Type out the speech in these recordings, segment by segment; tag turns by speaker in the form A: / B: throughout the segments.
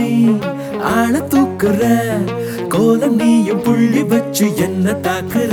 A: நீ ஆள தூக்குற கோலம் நீயும் புள்ளி வச்சு என்ன தாக்குற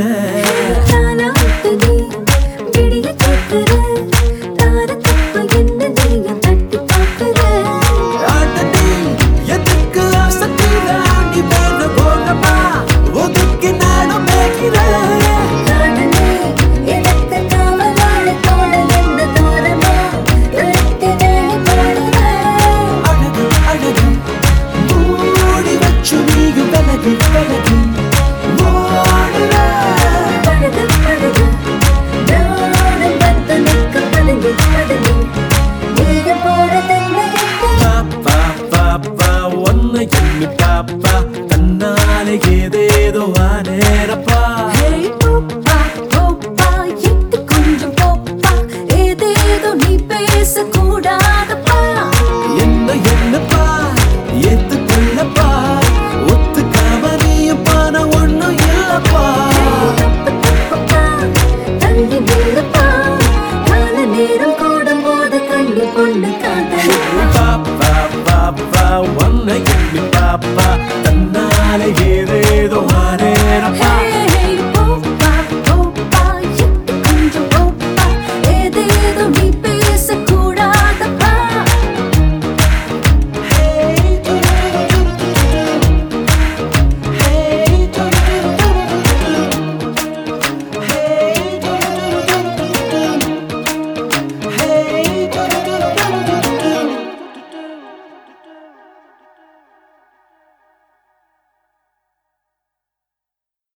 A: பாப்பா தன்னாலே ஏதேதோ ஆனேரப்பா
B: கொஞ்சம் போப்பா ஏதேதோ நீ பேசக்கூடாதப்பா
A: என்னப்பா ஏத்துக்கொள்ளப்பா ஒத்துக்காம நீயும் பான ஒண்ணும் இல்லப்பா
B: தள்ளி நில்லப்பா கால நேரம் கூடும் போது கண்ணி பொண்ணு காதல்
A: பாப்பா ஒன்னை எண்ணி பாப்பா தன்னாலே